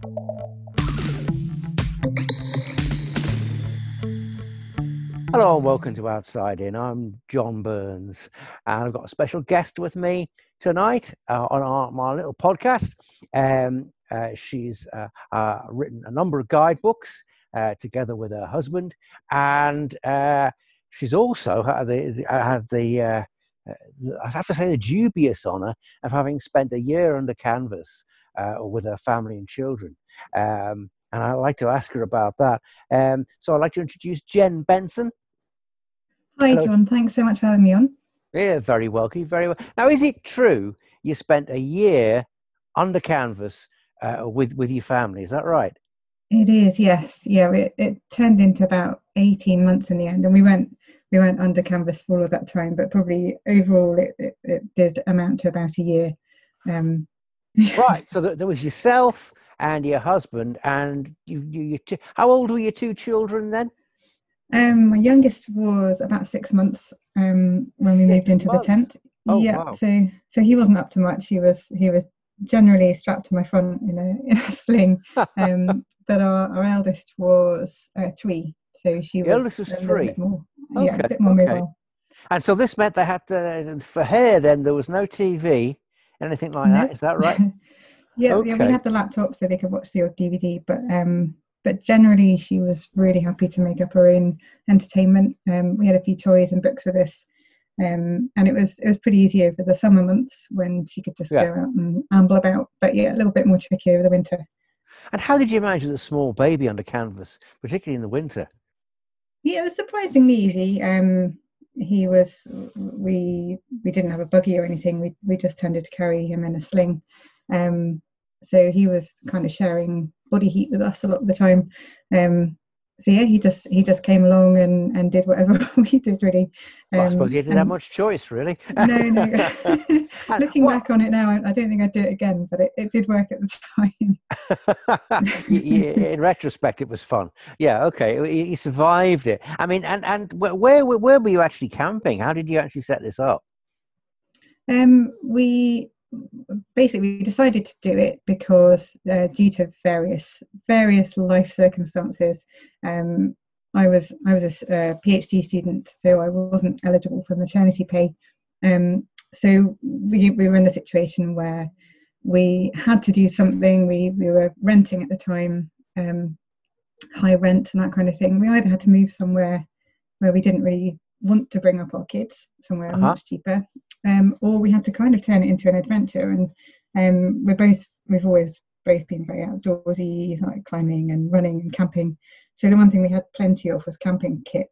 Hello and welcome to Outside In. I'm John Burns, and I've got a special guest with me tonight on my little podcast. She's written a number of guidebooks together with her husband, and she's also had the I have to say the dubious honour of having spent a year under canvas with her family and children. And I'd like to ask her about that. So I'd like to introduce Jen Benson. Hi, Hello. John. Thanks so much for having me on. Yeah, very welcome. Very well. Now, is it true you spent a year under canvas with your family? Is that right? It is, yes. Yeah, it turned into about 18 months in the end, and we went under canvas for all of that time, but probably overall it did amount to about a year. Right. So there was yourself and your husband, and how old were your two children then? My youngest was about 6 months when we moved into the tent. Oh, yeah, wow. so he wasn't up to much. He was generally strapped to my front in a sling. But our eldest was 3, so she The was eldest was a little 3. bit more, Okay, a bit more okay. mobile. And so this meant they had to, for her then, there was no TV, anything like that. Nope. Is that right? Yeah, Okay. we had the laptop so they could watch the odd DVD, but generally she was really happy to make up her own entertainment. We had a few toys and books with us, and it was pretty easy over the summer months when she could just go out and amble about. But yeah, a little bit more tricky over the winter. And how did you manage the small baby under canvas, particularly in the winter? Yeah, it was surprisingly easy. We didn't have a buggy or anything. We just tended to carry him in a sling. So he was kind of sharing body heat with us a lot of the time. So yeah, he just came along and did whatever we did, really. Well, I suppose you didn't have much choice, really. No. Looking back on it now, I don't think I'd do it again, but it did work at the time. In retrospect, it was fun. Yeah, okay. You survived it. I mean, and where were you actually camping? How did you actually set this up? We basically decided to do it because due to various life circumstances, I was a PhD student, so I wasn't eligible for maternity pay. So we were in the situation where we had to do something. We were renting at the time, high rent and that kind of thing. We either had to move somewhere where we didn't really want to bring up our kids, somewhere much cheaper, or we had to kind of turn it into an adventure. And we've always both been very outdoorsy, like climbing and running and camping. So the one thing we had plenty of was camping kit.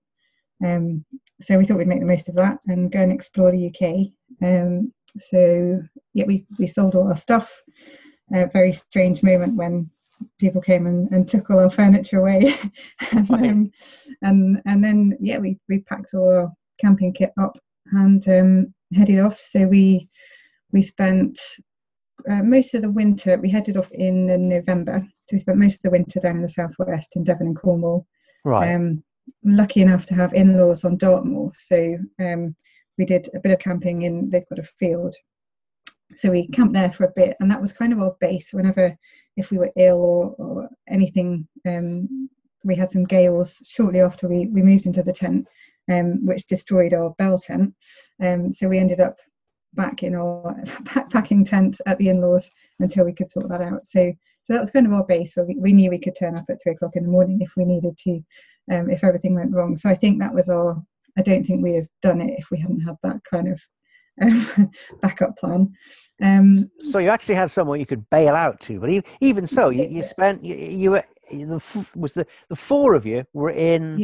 So we thought we'd make the most of that and go and explore the UK. So yeah, we sold all our stuff. A very strange moment when people came and took all our furniture away. and then yeah, we packed all our camping kit up and headed off. So we spent most of the winter. We headed off in November, so we spent most of the winter down in the southwest in Devon and Cornwall. Right. Lucky enough to have in-laws on Dartmoor, so we did a bit of camping they've got a field, so we camped there for a bit, and that was kind of our base whenever, if we were ill or anything. We had some gales shortly after we moved into the tent, which destroyed our bell tent, so we ended up back in our backpacking tent at the in-laws until we could sort that out. So that was kind of our base, where we knew we could turn up at 3:00 in the morning if we needed to, if everything went wrong. So I think that was I don't think we have done it if we hadn't had that kind of backup plan. So you actually had somewhere you could bail out to, but even so, you spent the 4 of you were in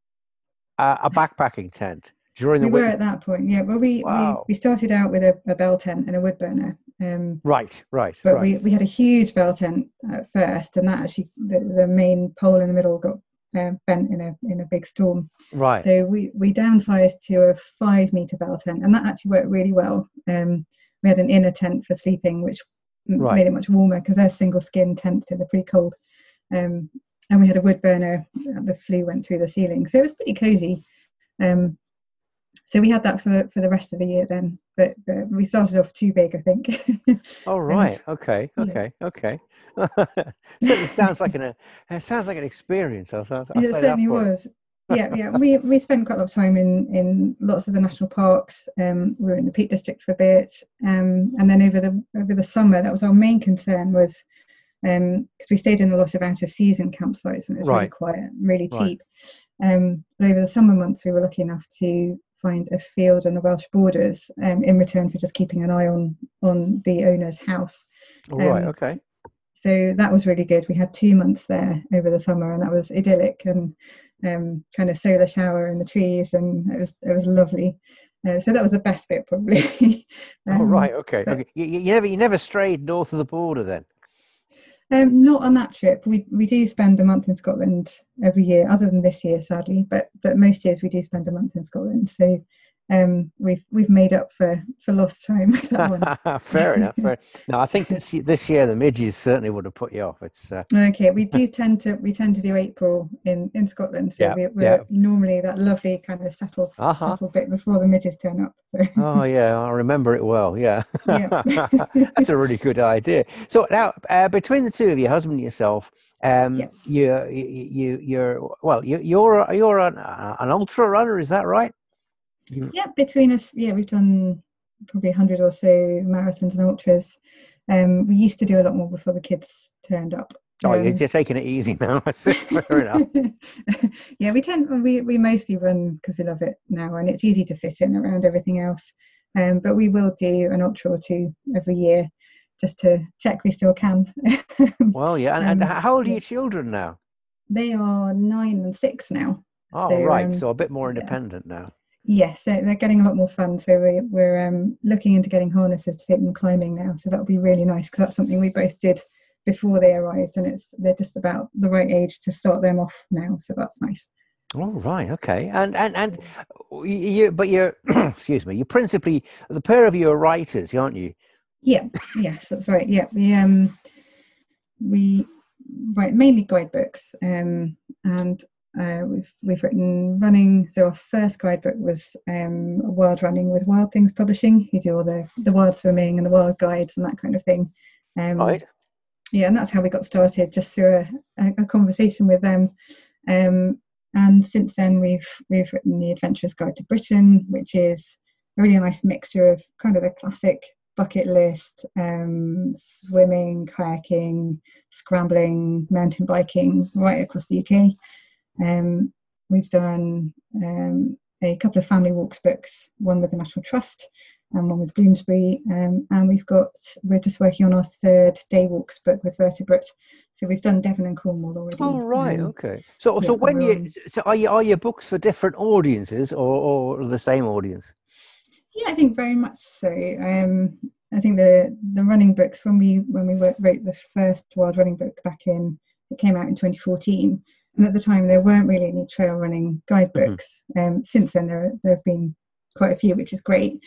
a backpacking tent during the winter. We were at that point, yeah. Well, we started out with a bell tent and a wood burner. Right. But we had a huge bell tent at first, and that actually the main pole in the middle got bent in a big storm. Right. So we downsized to a 5-meter bell tent, and that actually worked really well. We had an inner tent for sleeping, which made it much warmer because they're single skin tents, so they're pretty cold. And we had a wood burner. The flue went through the ceiling, so it was pretty cozy. So we had that for the rest of the year then, but we started off too big, I think. Oh, And right. Okay. yeah, Okay. Okay. Certainly sounds like it sounds like an experience. I'll it say that certainly for was. Yeah, yeah. We spent quite a lot of time in lots of the national parks. We were in the Peak District for a bit, and then over the summer, that was our main concern was because we stayed in a lot of out of season campsites when it was really Right. quiet, really Right. cheap. But over the summer months, we were lucky enough to find a field on the Welsh borders in return for just keeping an eye on the owner's house. All right. Um, Okay. so that was really good. We had 2 months there over the summer, and that was idyllic and kind of solar shower in the trees, and it was lovely. So that was the best bit probably. All right. Okay. But Okay. You never strayed north of the border then. not on that trip. We do spend a month in Scotland every year, other than this year, sadly. But most years we do spend a month in Scotland. So we've made up for lost time with that one. Fair enough. Fair. No, I think this year the midges certainly would have put you off. It's Okay, we tend to do April in Scotland, so yeah, we're yeah. normally that lovely kind of Uh-huh. settled bit before the midges turn up. So Oh yeah, I remember it well. Yeah, yeah, that's a really good idea. So now, between the two of you, husband and yourself, yeah, you're an ultra runner, is that right? You, yeah. Between us, yeah, we've done probably 100 or so marathons and ultras. We used to do a lot more before the kids turned up. oh, you're taking it easy now. Fair enough. Yeah, we mostly run because we love it now, and it's easy to fit in around everything else. But we will do an ultra or two every year just to check we still can. Well, yeah, and how old are Yeah, your children now? they are 9 and 6 now. Oh, So right, so a bit more yeah, independent now. yes, they're getting a lot more fun. So we're looking into getting harnesses to take them climbing now. So that'll be really nice because that's something we both did before they arrived, and they're just about the right age to start them off now. So that's nice. Oh, right, okay, and but you're excuse me, you're principally the pair of you are writers, aren't you? Yeah, yes, that's right. Yeah, we write mainly guidebooks, and we've written running. So our first guidebook was wild running with Wild Things Publishing, who do all the wild swimming and the wild guides and that kind of thing. Um, Right. yeah, and that's how we got started, just through a conversation with them. And since then, we've written the Adventurer's Guide to Britain, which is a really nice mixture of kind of the classic bucket list, swimming, kayaking, scrambling, mountain biking, right across the UK. We've done a couple of family walks books, one with the National Trust and one with Bloomsbury, and we're just working on our third day walks book with Vertebrate. So we've done Devon and Cornwall Oh, already. right, okay. So Yeah, and when we're you on. so are your books for different audiences or the same audience? Yeah, I think very much so. I think the running books when we wrote the first wild running book it came out in 2014, and at the time there weren't really any trail running Hmm. guidebooks. Since then there have been quite a few, which is great.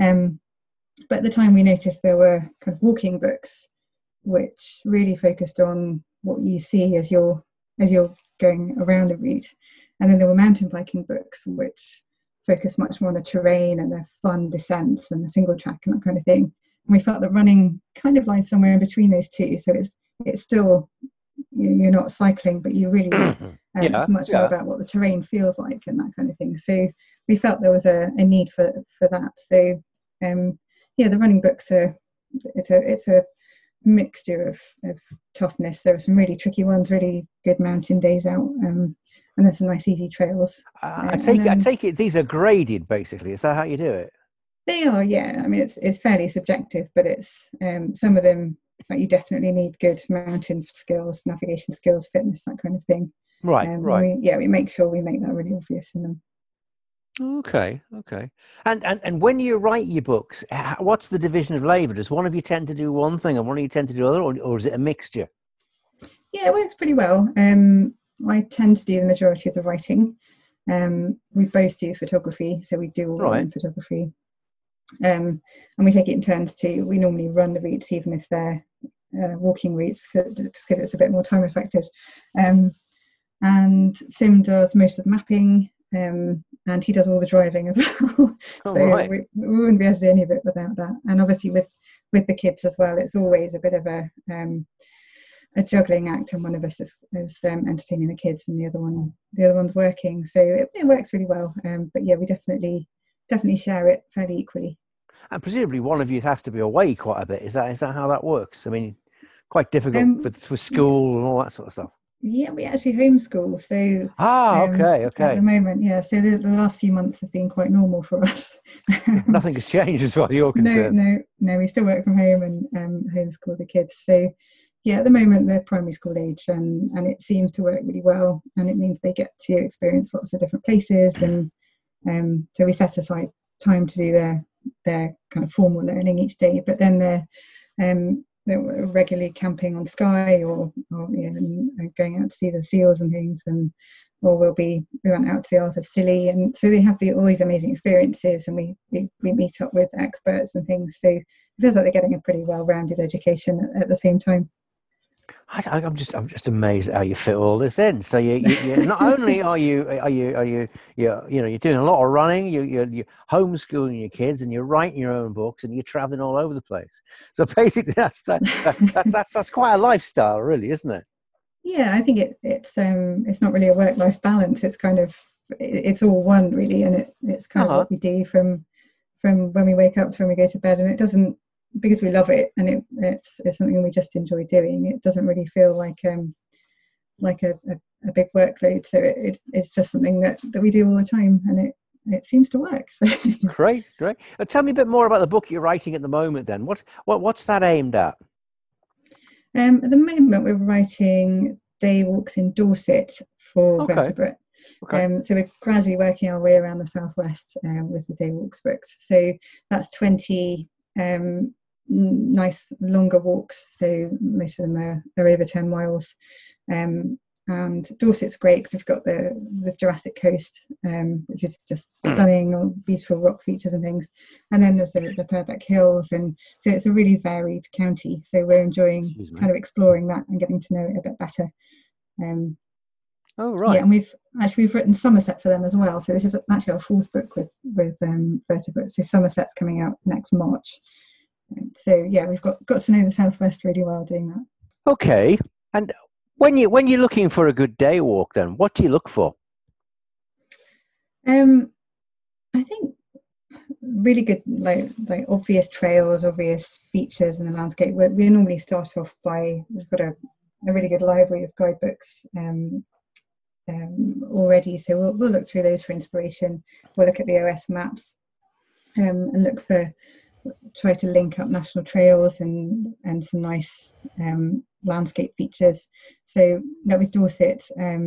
But at the time we noticed there were kind of walking books, which really focused on what you see as you're going around a route, and then there were mountain biking books, which focus much more on the terrain and the fun descents and the single track and that kind of thing. And we felt that running kind of lies somewhere in between those two. So it's still you're not cycling, but you really Yeah, it's much more yeah. about what the terrain feels like and that kind of thing. So we felt there was a need for that. So yeah, the running books are it's a mixture of toughness. There are some really tricky ones, really good mountain days out, and there's some nice easy trails. I And take it. I then take it. These are graded, basically. Is that how you do it? they are, yeah. I mean, it's fairly subjective, but it's some of them like you definitely need good mountain skills, navigation skills, fitness, that kind of thing. Right, right. We make sure we make that really obvious in them. Okay, okay. And when you write your books, what's the division of labour? Does one of you tend to do one thing and one of you tend to do other, or is it a mixture? Yeah, it works pretty well. I tend to do the majority of the writing. We both do photography, so we do all our Right. own photography. And we take it in turns too. We normally run the routes, even if they're walking routes, just because it's a bit more time effective. And Sim does most of the mapping, and he does all the driving as well. Oh, So right. we wouldn't be able to do any of it without that. And obviously with the kids as well, it's always a bit of a juggling act, and one of us is entertaining the kids, and the other one's working. So it works really well. But yeah, we definitely share it fairly equally. And presumably one of you has to be away quite a bit. Is that how that works? I mean, quite difficult with school and all that sort of stuff. Yeah, we actually homeschool. So okay. at the moment, yeah. So the last few months have been quite normal for us. Nothing has changed as far as you're concerned. No. We still work from home and homeschool the kids. So yeah, at the moment they're primary school age, and it seems to work really well. And it means they get to experience lots of different places, and so we set aside time to do their kind of formal learning each day. But then they're regularly camping on Skye, or going out to see the seals and things, or we went out to the Isles of Scilly, and so they have all these amazing experiences, and we meet up with experts and things. So it feels like they're getting a pretty well-rounded education at the same time. I'm just amazed at how you fit all this in. So you not only are you you're doing a lot of running, you're homeschooling your kids, and you're writing your own books, and you're traveling all over the place. So basically, that's quite a lifestyle, really, isn't it? Yeah, I think it's not really a work-life balance. It's kind of it's all one really, and it's kind of what we do from when we wake up to when we go to bed, and it doesn't. Because we love it, and it's something we just enjoy doing. It doesn't really feel like a big workload. So it's just something that we do all the time, and it seems to work. So Great. Tell me a bit more about the book you're writing at the moment. Then what's that aimed at? At the moment, we're writing day walks in Dorset for vertebrate. Okay. So we're gradually working our way around the southwest with the day walks booked. So that's 20. Nice longer walks, so most of them are over 10 miles, and Dorset's great because we've got the Jurassic Coast, which is just stunning, beautiful rock features and things, and then there's the Purbeck Hills, and so it's a really varied county, so we're enjoying kind of exploring that and getting to know it a bit better. Oh, right. Yeah, and we've written Somerset for them as well, so this is actually our fourth book with vertebrate. So Somerset's coming out next March. So yeah, we've got to know the southwest really well doing that. Okay, and when you're looking for a good day walk, then what do you look for? I think really good, like obvious trails, obvious features in the landscape. We normally start off we've got a really good library of guidebooks already, so we'll look through those for inspiration. We'll look at the OS maps and try to link up national trails and some nice landscape features. So with Dorset,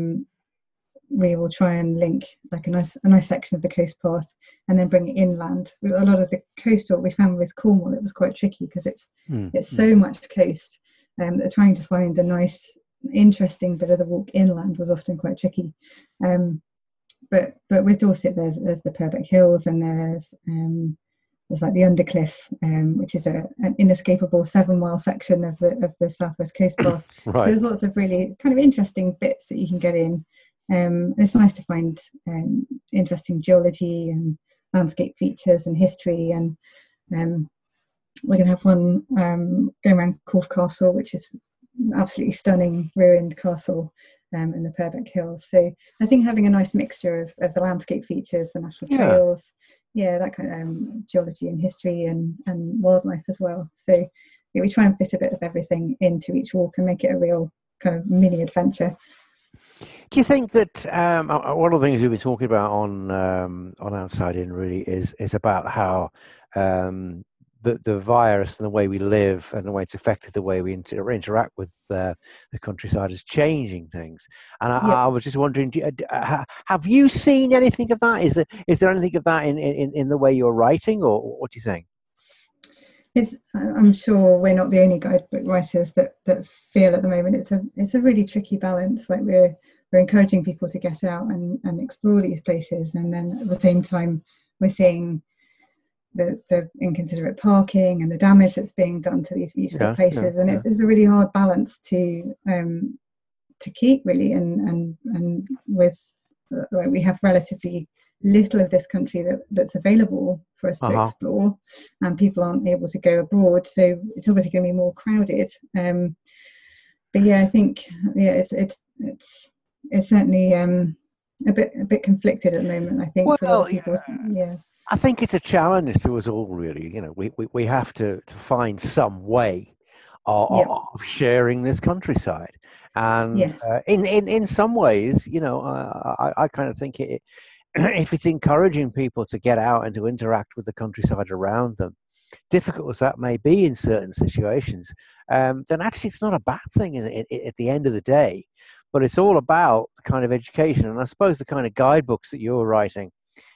we will try and link like a nice section of the coast path and then bring it inland. A lot of the coastal we found with Cornwall, it was quite tricky because it's so much coast. That trying to find a nice, interesting bit of the walk inland was often quite tricky. But with Dorset, there's the Purbeck Hills, and there's like the Undercliff, which is an inescapable 7-mile section of the southwest coast path. Right. So there's lots of really kind of interesting bits that you can get in. It's nice to find interesting geology and landscape features and history, and we're going to have one going around Corfe Castle, which is absolutely stunning ruined castle in the Purbeck Hills. So I think having a nice mixture of the landscape features, the national trails, that kind of geology and history and wildlife as well. So we try and fit a bit of everything into each walk and make it a real kind of mini adventure. Do you think that one of the things we've been talking about on Outside In really is about how the virus and the way we live and the way it's affected the way we interact with the countryside is changing things. And I was just wondering, have you seen anything of that? Is there anything of that in the way you're writing, or what do you think? I'm sure we're not the only guidebook writers that feel at the moment it's a really tricky balance. Like we're encouraging people to get out and explore these places, and then at the same time we're seeing the inconsiderate parking and the damage that's being done to these beautiful places, and it's a really hard balance to keep really, and with we have relatively little of this country that's available for us to explore, and people aren't able to go abroad, so it's obviously going to be more crowded. But yeah, I think it's certainly a bit conflicted at the moment. I think for a lot of people, yeah. I think it's a challenge to us all, really. We have to find some way of sharing this countryside, and Yes. in some ways, I kind of think if it's encouraging people to get out and to interact with the countryside around them, difficult as that may be in certain situations, then actually it's not a bad thing at the end of the day. But it's all about the kind of education, and I suppose the kind of guidebooks that you're writing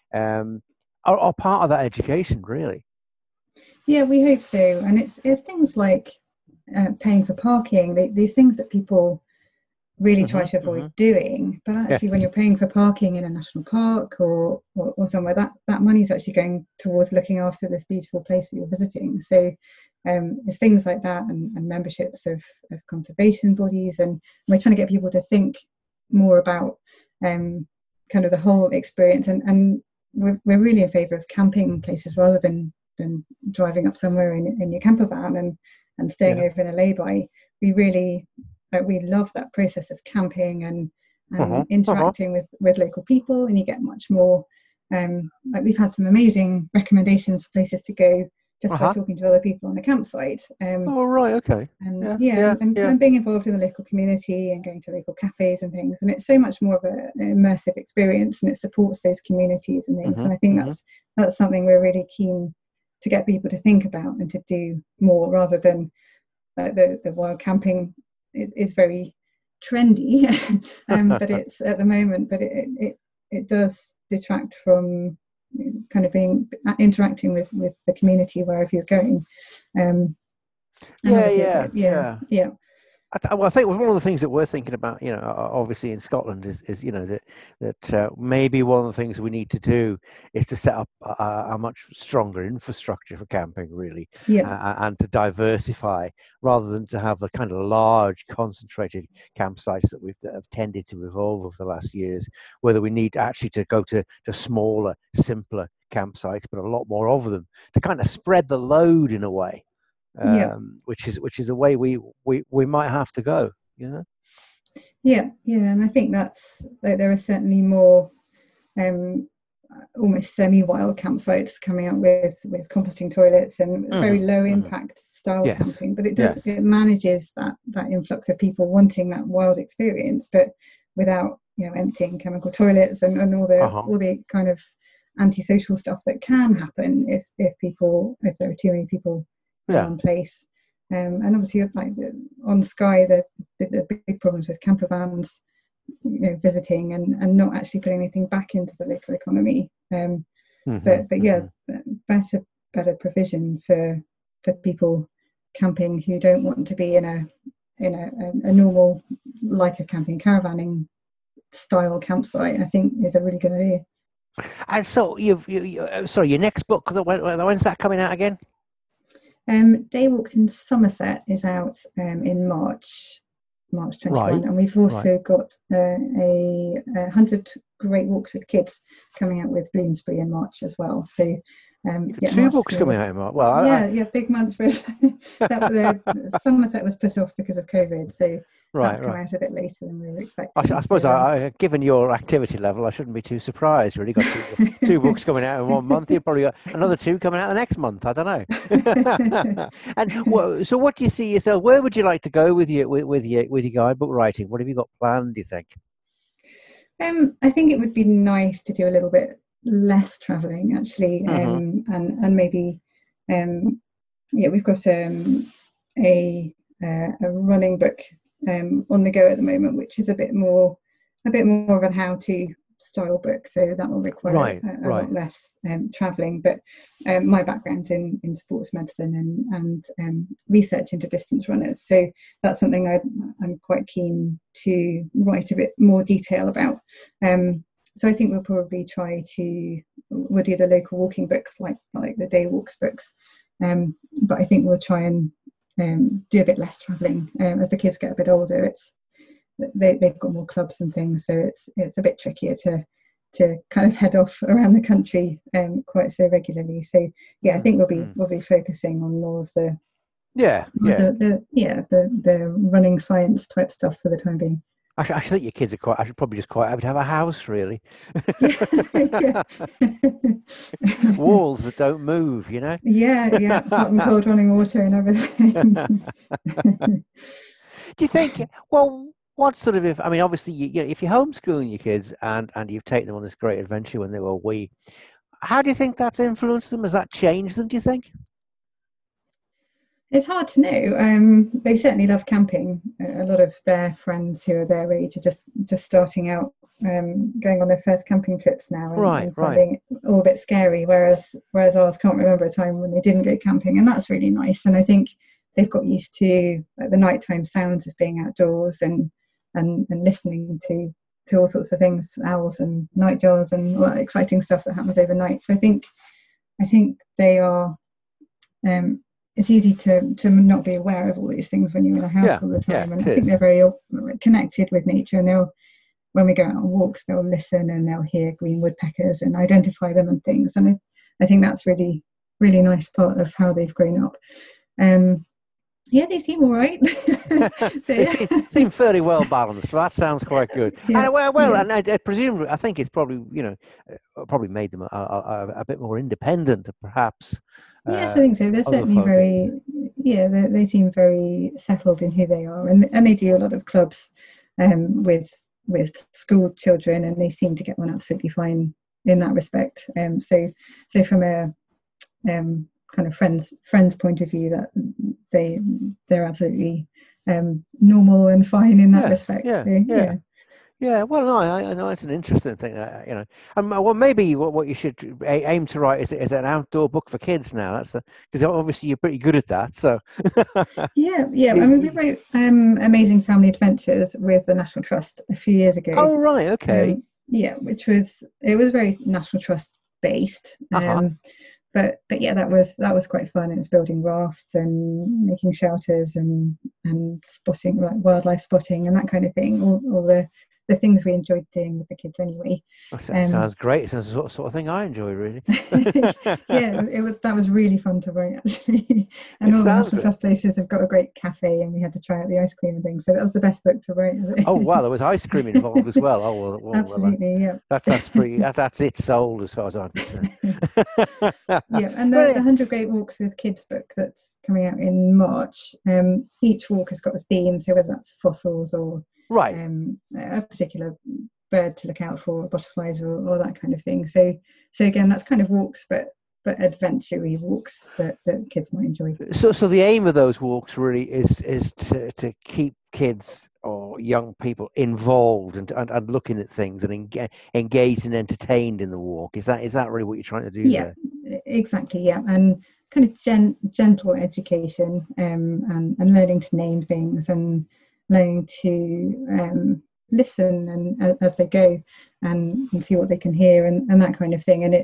are part of that education, really. Yeah, we hope so. And it's things like paying for parking, these things that people really try to avoid doing. But actually, when you're paying for parking in a national park or somewhere, that money is actually going towards looking after this beautiful place that you're visiting. So it's things like that, and memberships of conservation bodies, and we're trying to get people to think more about kind of the whole experience, and we're really in favour of camping places rather than driving up somewhere in your camper van and staying over in a lay-by. We love that process of camping and interacting with local people, and you get much more. Like we've had some amazing recommendations for places to go just by talking to other people on a campsite. Okay. And being involved in the local community and going to local cafes and things, and it's so much more of an immersive experience, and it supports those communities and things. And I think that's something we're really keen to get people to think about and to do more, rather than the wild camping is very trendy, but it's at the moment, but it does detract from kind of interacting with the community wherever you're going. I think one of the things that we're thinking about, obviously in Scotland is that maybe one of the things we need to do is to set up a much stronger infrastructure for camping, really, and to diversify rather than to have the kind of large concentrated campsites that have tended to evolve over the last years. Whether we need actually to go to smaller, simpler campsites, but a lot more of them to kind of spread the load in a way. Which is a way we might have to go, and I think that's there are certainly more almost semi-wild campsites coming out with composting toilets and very low impact style camping, but it manages that influx of people wanting that wild experience, but without emptying chemical toilets and all the kind of antisocial stuff that can happen if there are too many people in place. And obviously, like on Skye, the big problems with camper vans, visiting and not actually putting anything back into the local economy. But better provision for people camping who don't want to be in a normal, like a camping caravanning style campsite, I think is a really good idea. And so your next book, when's that coming out again? Day Walks in Somerset is out in March 21, and we've also got a 100 Great Walks with Kids coming out with Bloomsbury in March as well. So two books coming out in March. Well, big month for it. Somerset was put off because of COVID, so that's come out a bit later than we were expecting. I suppose, given your activity level, I shouldn't be too surprised. Really, got two books coming out in 1 month. You've probably got another two coming out the next month. I don't know. And so, what do you see yourself? Where would you like to go with your guidebook writing? What have you got planned, do you think? I think it would be nice to do a little bit less traveling, actually, and maybe we've got a running book on the go at the moment, which is a bit more of a how-to style book, so that will require a lot less traveling. But my background's in sports medicine and research into distance runners, so that's something I'm quite keen to write a bit more detail about. So I think we'll probably we'll do the local walking books like the Day Walks books, but I think we'll try and do a bit less travelling as the kids get a bit older. They've got more clubs and things, so it's a bit trickier to to kind of head off around the country quite so regularly. So yeah, I think we'll be focusing on more of the the running science type stuff for the time being. I think your kids are quite. I should probably just quite happy to have a house, really. Yeah. Walls that don't move, you know. Yeah, hot and cold running water and everything. Do you think? Well, what sort of? If I mean, obviously, if you're homeschooling your kids and you've taken them on this great adventure when they were wee, how do you think that's influenced them? Has that changed them? Do you think? It's hard to know. They certainly love camping. A lot of their friends who are their age are just starting out, going on their first camping trips now, and finding it all a bit scary. Whereas ours can't remember a time when they didn't go camping, and that's really nice. And I think they've got used to the nighttime sounds of being outdoors and listening to all sorts of things, owls and nightjars and all that exciting stuff that happens overnight. So I think they are. It's easy to not be aware of all these things when you're in a house all the time. And I think they're very connected with nature. And when we go out on walks, they'll listen and they'll hear green woodpeckers and identify them and things. And I think that's really, really nice part of how they've grown up. They seem all right. They seem fairly well balanced. So that sounds quite good. And and I presume, I think it's probably, probably made them a bit more independent, perhaps. Yes, I think so. They're certainly they seem very settled in who they are, and they do a lot of clubs with school children, and they seem to get on absolutely fine in that respect. So from a kind of friends point of view, that they're absolutely normal and fine in that respect. Yeah, well, no, I know it's an interesting thing, and well, maybe what you should aim to write is an outdoor book for kids now. That's because obviously you're pretty good at that. So yeah. I mean, we wrote Amazing Family Adventures with the National Trust a few years ago. Oh right, okay. Which was very National Trust based. But yeah, that was quite fun. It was building rafts and making shelters and spotting, like wildlife spotting and that kind of thing. All the things we enjoyed doing with the kids anyway. That sounds great. It sounds the sort of thing I enjoy, really. That was really fun to write, actually. And all the National Trust places have got a great cafe, and we had to try out the ice cream and things. So that was the best book to write. Oh wow, there was ice cream involved as well. Oh well, absolutely, yeah. That's pretty. That's it sold as far as I'm concerned. And the 100 Great Walks with Kids book that's coming out in March. Each walk has got a theme, so whether that's fossils or a particular bird to look out for, butterflies or that kind of thing. So again, that's kind of walks, but adventure-y walks that kids might enjoy. So the aim of those walks really is to keep kids or young people involved and looking at things and engaged and entertained in the walk. Is that really what you're trying to do? Yeah, there? Exactly. Yeah, and kind of gentle education and learning to name things and learning to listen and as they go and see what they can hear and that kind of thing. And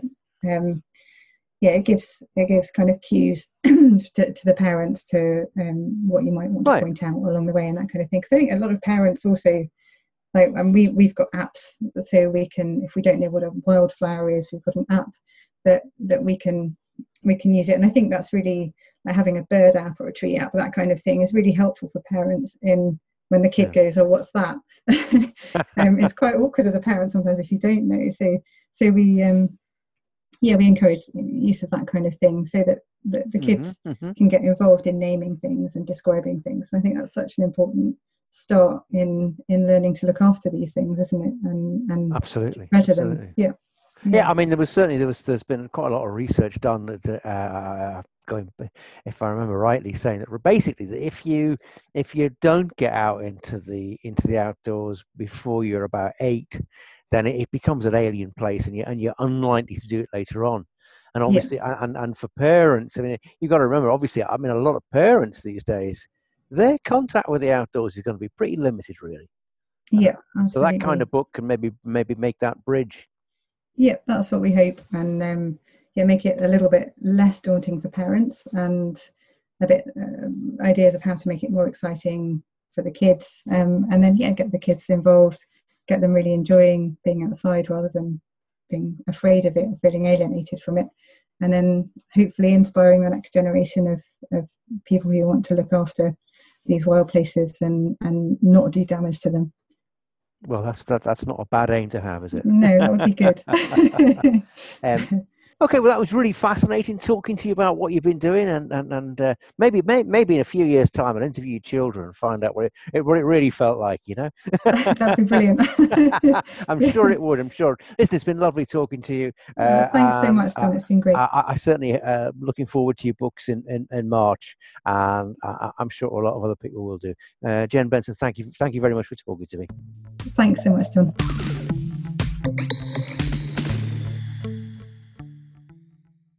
it gives kind of cues to the parents to what you might want to point out along the way and that kind of thing. Because I think a lot of parents also and we've got apps, so we can, if we don't know what a wildflower is, we've got an app that we can use it. And I think that's really, like having a bird app or a tree app, that kind of thing is really helpful for parents in when the kid goes, oh, what's that? It's quite awkward as a parent sometimes if you don't know. So we encourage use of that kind of thing so that the kids can get involved in naming things and describing things. And I think that's such an important start in learning to look after these things, isn't it? And absolutely measure them. Yeah, I mean, there's been quite a lot of research done that going, if I remember rightly, saying that basically that if you don't get out into the outdoors before you're about 8, then it becomes an alien place, and you're unlikely to do it later on. And obviously, and for parents, I mean, you've got to remember, obviously, I mean, a lot of parents these days, their contact with the outdoors is going to be pretty limited, really. Yeah, absolutely. So that kind of book can maybe make that bridge. Yeah, that's what we hope, and make it a little bit less daunting for parents, and a bit ideas of how to make it more exciting for the kids, and then get the kids involved, get them really enjoying being outside rather than being afraid of it, feeling alienated from it, and then hopefully inspiring the next generation of people who want to look after these wild places and not do damage to them. Well, that's not a bad aim to have, is it? No, that would be good. Okay, well, that was really fascinating talking to you about what you've been doing, and maybe in a few years' time, I'll interview children and find out what it really felt like. That'd be brilliant. I'm sure it would. I'm sure. Listen, it's been lovely talking to you. Thanks so much, John. It's been great. I certainly looking forward to your books in March, and I'm sure a lot of other people will do. Jen Benson, thank you very much for talking to me. Thanks so much, John.